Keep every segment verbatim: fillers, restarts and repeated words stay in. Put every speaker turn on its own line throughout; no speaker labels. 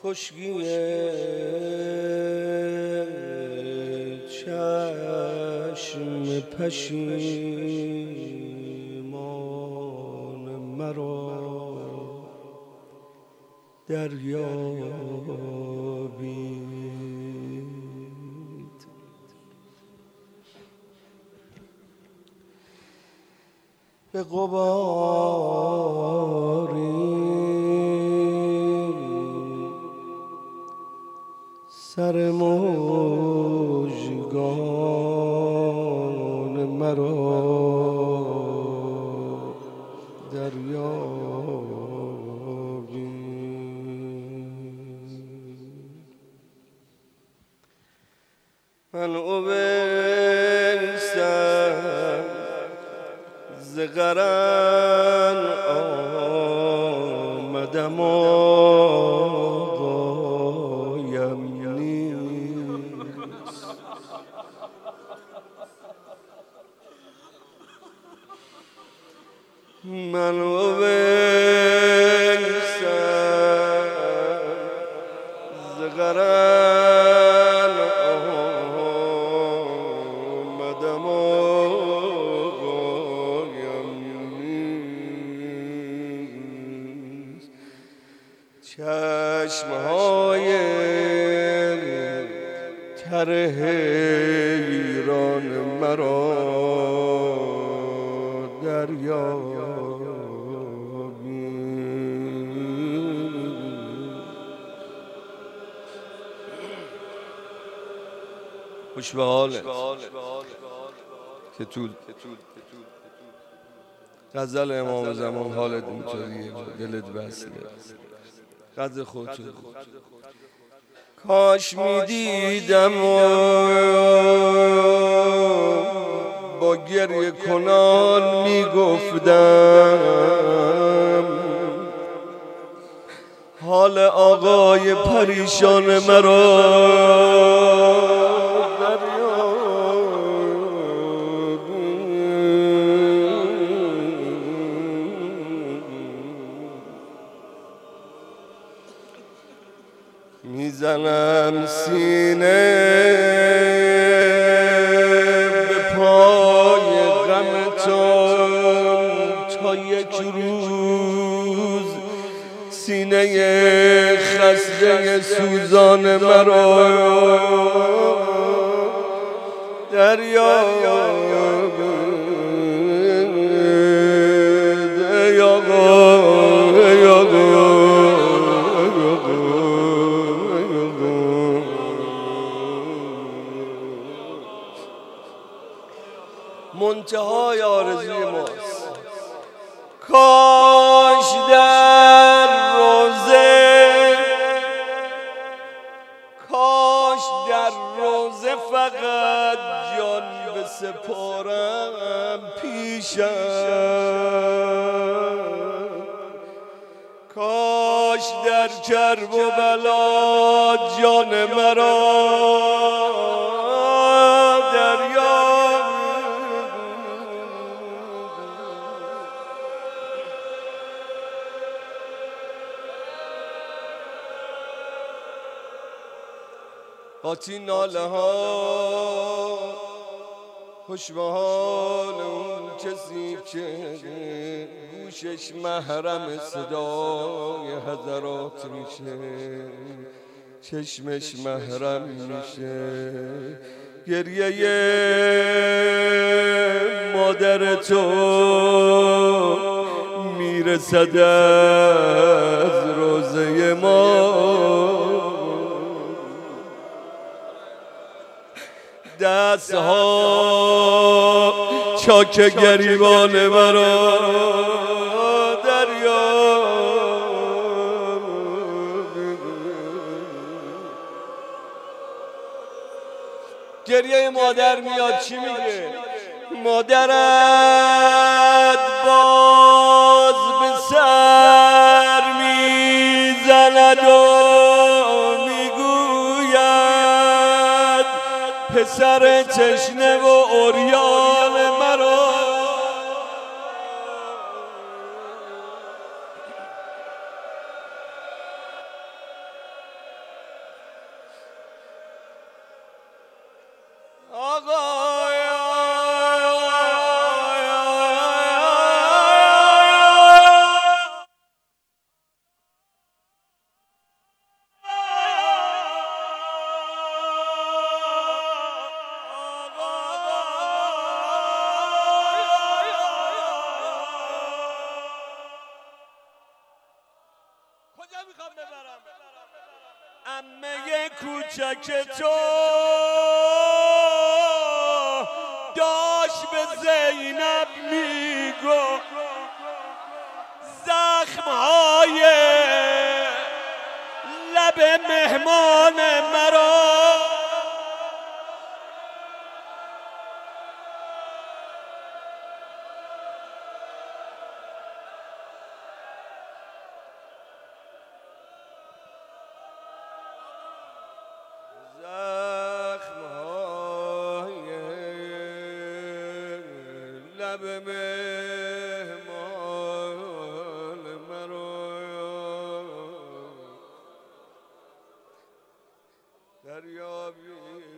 خشکی چشم پشیمان مرا دریابید. به غباری سر مژگان مرا دریابید. من اویسم ز قرن آمدم آقایم نیست. من اویسم ز قرن آمدم آقایم نیست. چشمهای تر حیران مرا دریابید. خوش به حالت که تو غزل امام زمان حالت اینطوریه، دلت وصله، قدر خودت کاش میدیدم با گریه کنان میگفتم حال آقای پریشان مرا میزنم سینه به پای غمتان تا یک روز سینه خسته سوزان مرا دریابید. ای آقا ای آقا منتهای آرزوی ماست. کاش در روزه کاش در روزه فقط جان بسپارم پیشم. کاش در کرب و بلا جان مرا قاطی ناله ها خوش به حال اون کسی که گوشش محرم صدای حضرات میشه، چشمش محرم میشه. گریه مادر تو میرسد از روزه ما، دست ها چاک گریبان مرا دریابید. گریه مادر میاد چی میگه؟ مادرت باز به سر میزند و میگوید پسر تشنه و عریان مرا. عمه کوچک تو داشت به زینب میگو زخمهای لب مهمان مرا لب مهمان مرا دریابی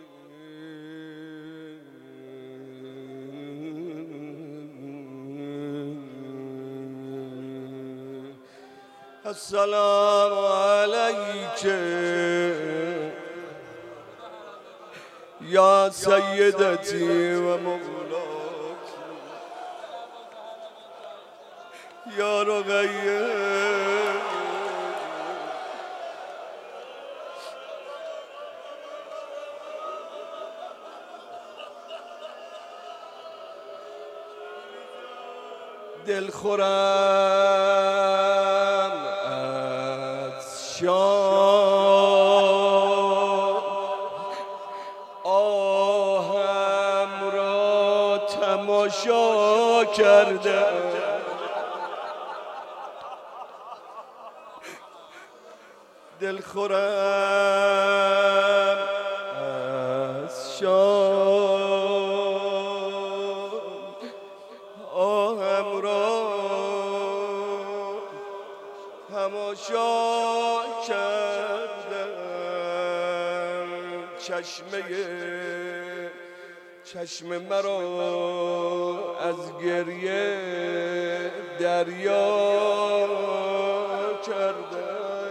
السلام علیک یا سیدتی و مولاتی یا رقیه دل خورم از شام آهم را تماشا کرده دل خورم از شام آهم را تماشا کردم چشمه چشم مرا از گریه دریا کرده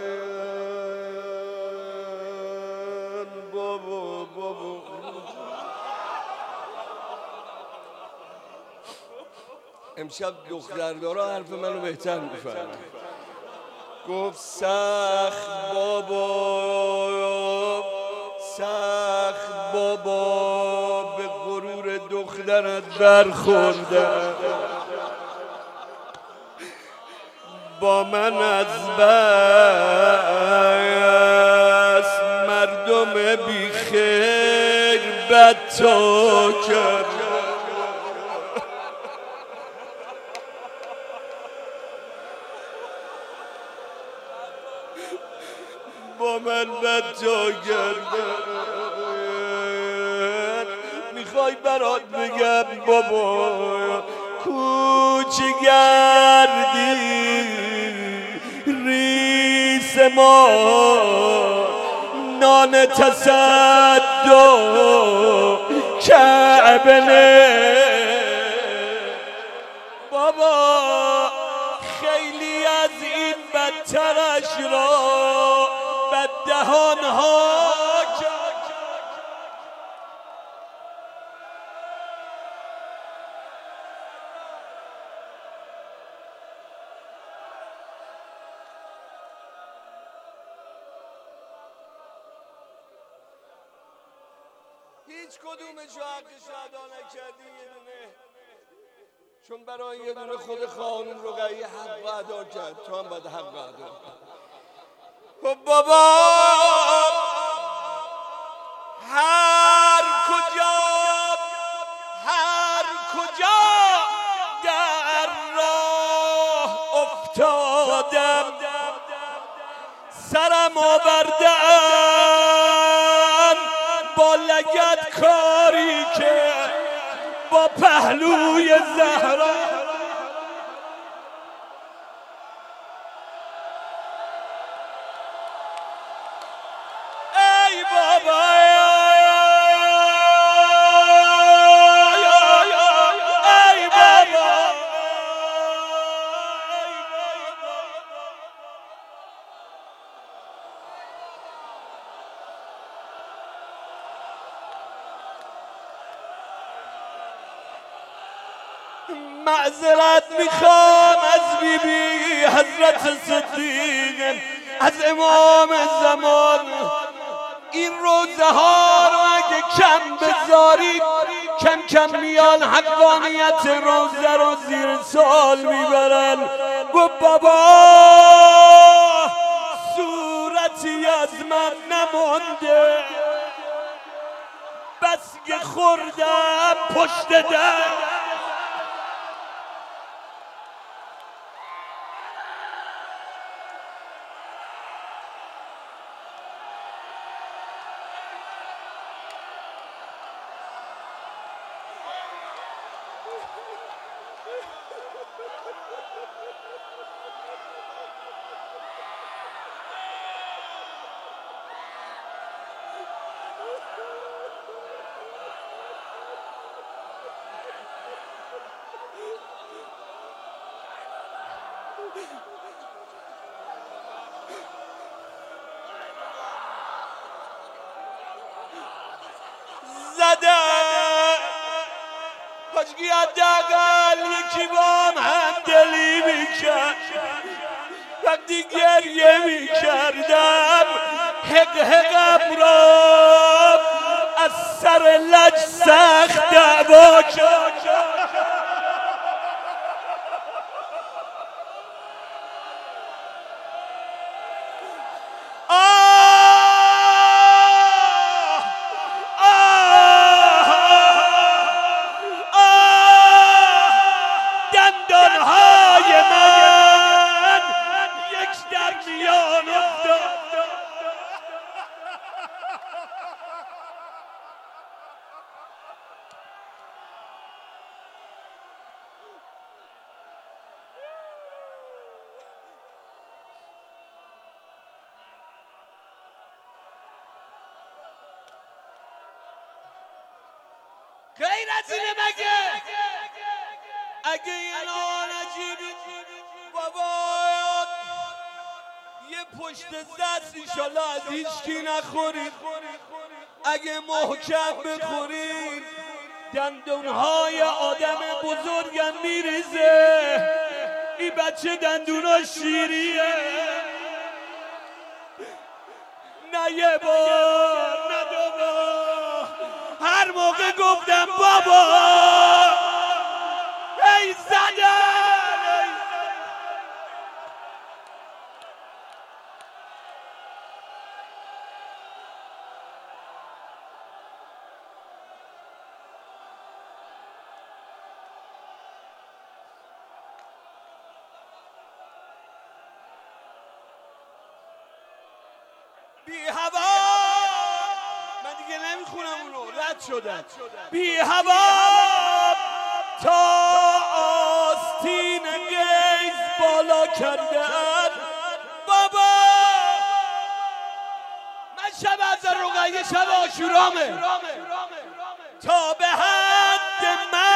بابا بابا امشب دختردارا حرف منو بهتر میفهمن گفت سخت بابا سخت بابا به غرور دخترت برخوردن با من از بس مردم بی خیر بدتا کرد با من بدتا کردن میخوای برات بگم بابا کوچ گردی ریس ما نان تصدق کعبه نه بابا خیلی از این بدترش را بد دهانها هیچ کدومشو حقش ادا نکردی یه دونه چون برای یه دونه خود خانم رقیه حق ادا کرد تو هم باید حق ادا کرد خب بابا هر کجا هر کجا در راه افتادم سرم آوردم با لگد کاری که با پهلوی زهرا ای بابا معذرت میخوام از بی بی حضرت صدیق، از امام زمان. این روزه ها رو اگه کم بذارید کم کم میان حقانیت روزه رو زیر سال میبرن. گفت بابا صورتی از من نمونده، بس که خوردم پشت در. زده کاشکی حداقل یکی با من دلی میکرد. وقتی گریه میکردم حق حقم را از سر لج سخت دعوا کرد. غیر از اینه مگه؟ اگه این آن عجیبی بابا یه پشت دست ایشالله از هیچکی نخورید. اگه محکم بخورید دندونهای آدم بزرگم میریزه. این بچه دندونا شیریه. نه یه بار نه دو بار هر موقع گفتم بابا ای زدن بی هوا. من دیگه نمیخونم اونو، رد شدم. بی هوا تا آستین گیز بالا کردن. بابا من شب از رقیه شب آشورامه تا به حد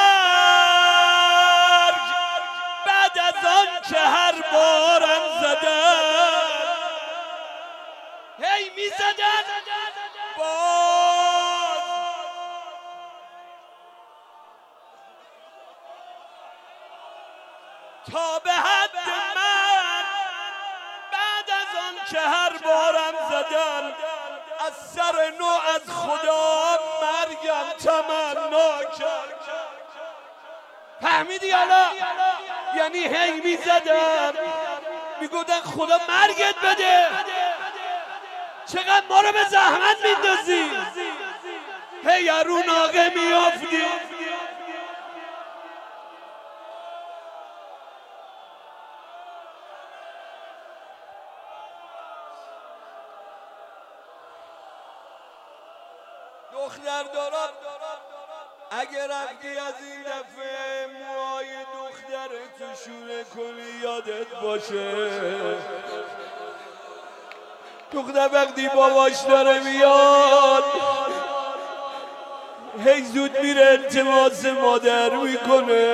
مرگ بعد از آن که هر بارم زدن هی می زدن باز تا به حد من بعد از آن که هر بارم زدن از سر نو از خدا مرگم تمنا کرد. فهمیدی حالا؟ یعنی هی می زدن می گفتن خدا مرگت بده. چقدر ما رو به زحمت میندازی. هی رو ناقه میافتی. دختر دارم اگر رفتی از این دفعه موهای دختر تو شونه کنی یادت باشه دختر وقتی باباش داره میاد هی زود میره التماس مادر میکنه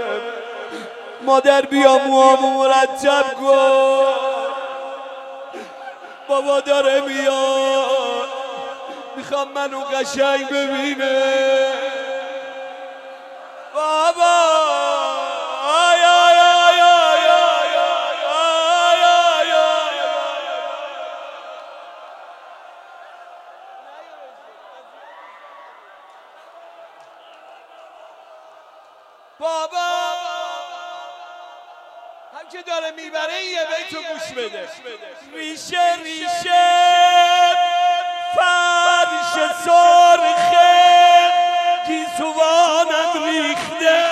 مادر بیا موامو مرتب کن بابا داره میاد میخوام منو قشنگ ببینه بابا بابا هم که داره میبره یه بیتو گوش بده. ریشه ریشه فرش سرخه گیسوانم ریخته.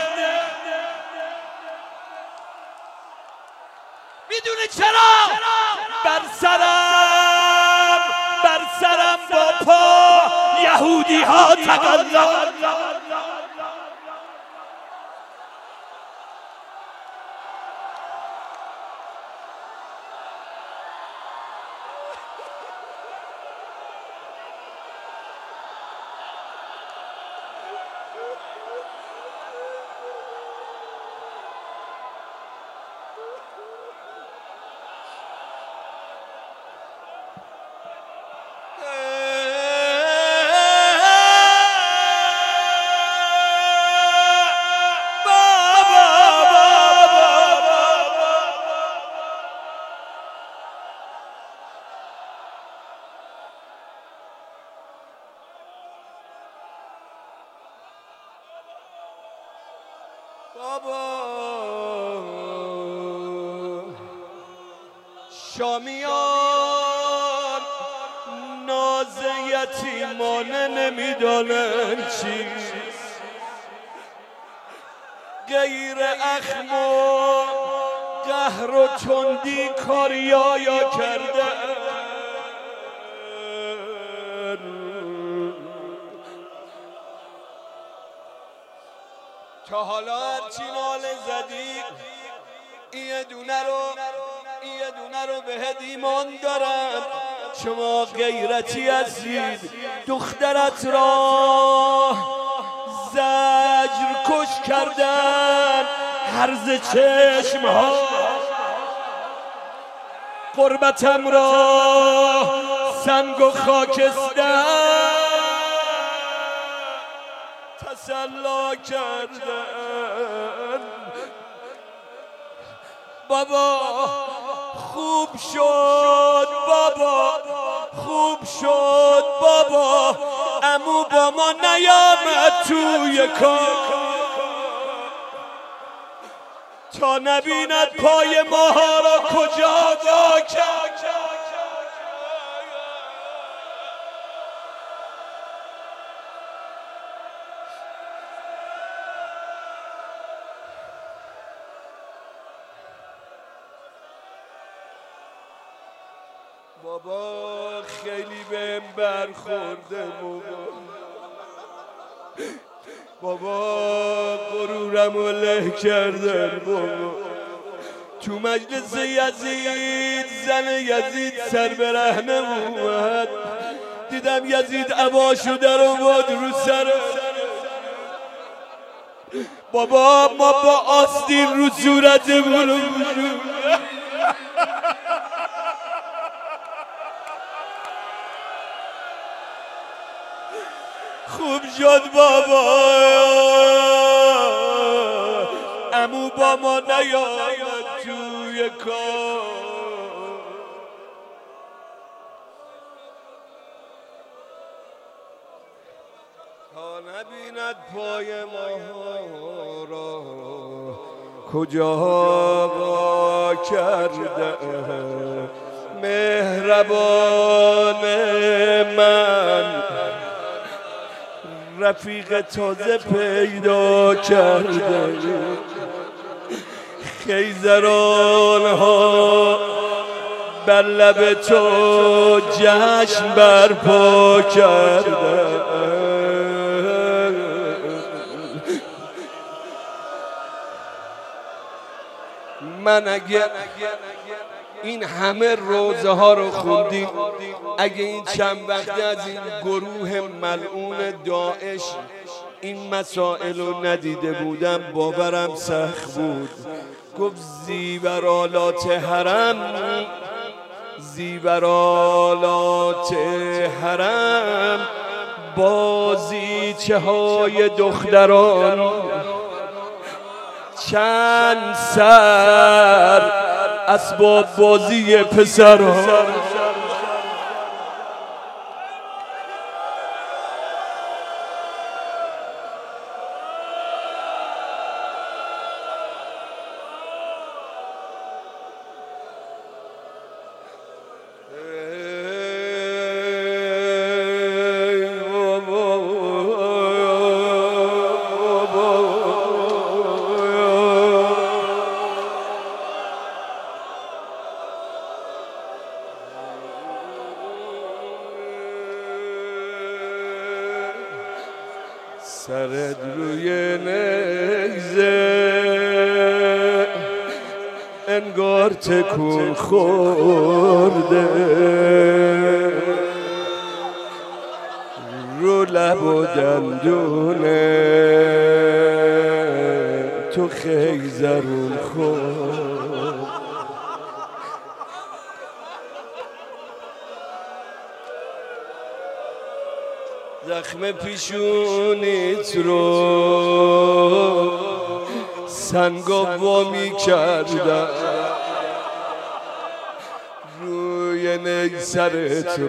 میدونه چرا؟ بر سرم بر سرم با پا یهودی ها تقلا. بابا شامیان ناز یتیمانه نمیدانن چیست غیر اخم و قهر و تندی کاریایا کردن. تا حالا هرچی ناله زدی یه دونه رو یه دونه رو بهت ایمان دارم. شما غیرتی هستید. دخترت را زجر کش کردن هرز چشم ها. قربتم را سنگ و خاکستر تسلا کردن. بابا خوب شد بابا خوب شد بابا عمو با ما نیامد توی کار تا نبیند پای ماها را کجا وا کرد. بابا خیلی بهم برخورده بابا. بابا غرورمو له کردن بابا. تو مجلس یزید زن یزید سر برهنه اومد. دیدم یزید عباشو در آورد رو سر. بابا ما با آستین رو صورتمون خوب شد بابا عمو با ما نیامد توی کار تا نبیند پای ما را کجا وا کرده. مهربان من رفیق تازه پیدا کرده. خیزران ها بر لب تو جشن برپا کرده. من اگه این همه روزه ها رو خوندیم اگه این چند وقته از این گروه ملعون داعش این مسائل رو ندیده بودم باورم سخت بود. گفت زیورالات حرم زیورالات حرم بازیچه های دختران چند سر اسباب بازی پسران. سرت روی نیزه انگار تکون خورده رو لب و دندونه تو خیزرون خورد زخم پیشونیت رو سنگا وامی کردم روی نیزرت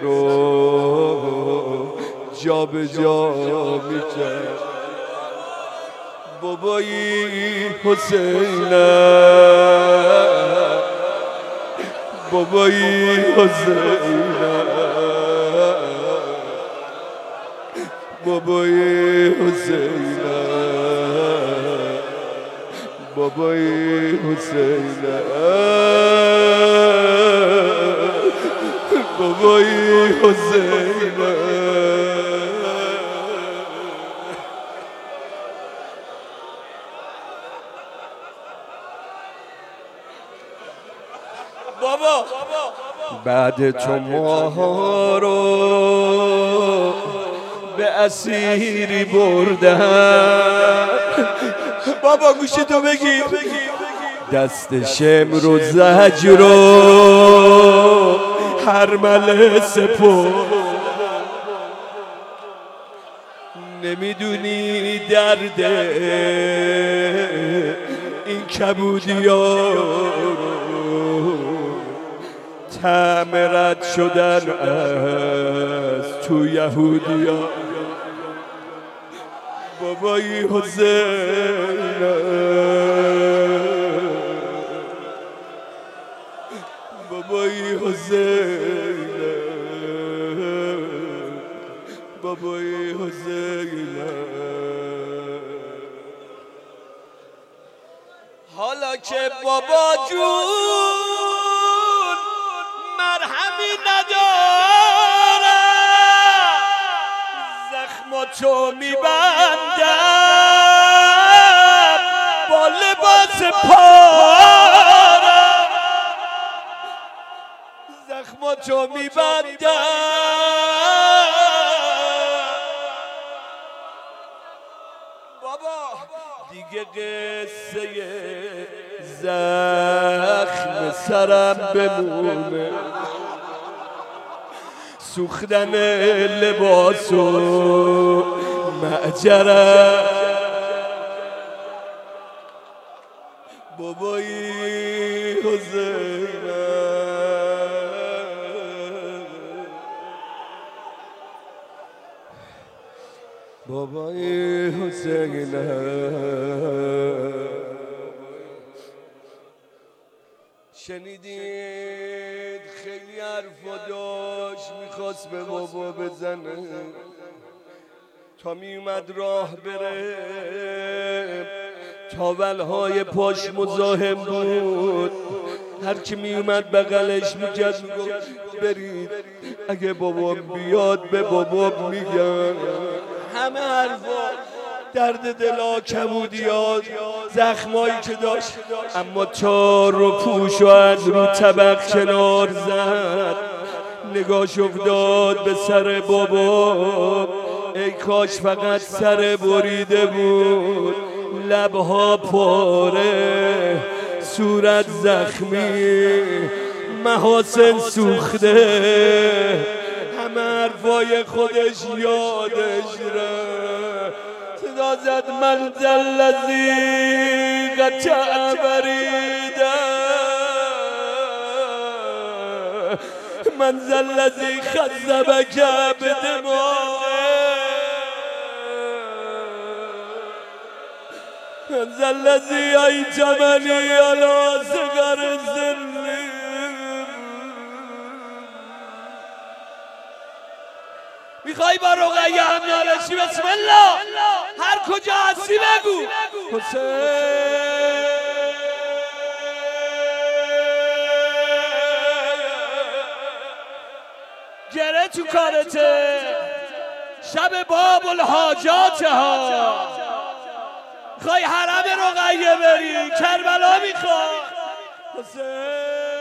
رو جا به جا می کرد بابایی حسینم بابایی حسینم بابای حسینم بابای حسینم بابای حسینم بابا بعد تو ماها رو به اسیری بردن بابا گوشی تو بگیر دست شمر و زجر و هرمله سپرد نمیدونی درد این کبودی ها طعم رد شدن از تو یهودی ها بابایی حسینم بابایی حسینم بابایی حسینم حالا که بابا جون مرهمی نداره زخماتو میبندم با لباس پاره زخماتو میبندم بابا دیگه قصه زخم سرم بمونه سوختن لباس و معجرم بابایی حسینم بابایی حسینم شنیدید خیلی حرفا داشت میخواست به بابا بزنه تا میومد راه بره تاولهای پاش مزاحم بود هر کی میومد بغلش میکرد میگفت برید اگه بابا بیاد به بابا میگم همه حرفا درد دلا کبودیات زخمایی که داشت اما تار رو پوش و از رو طبق کنار زد نگاش افتاد به سر بابا ای کاش فقط سر بریده بود لبها پاره صورت زخمی محاسن سوخته همه حرفای خودش یادش رفت صدا زد من الذی قطع بریده من الذی خذبک بدمائه من الذی ایتمنی علی صغر سنی میخوای با رقیه هم نالشی بسم الله هر کجا هستی بگو حسین گره تو کارته
شب باب الحاجات ها، خواهی حرم رقیه بری کربلا میخواد. حسین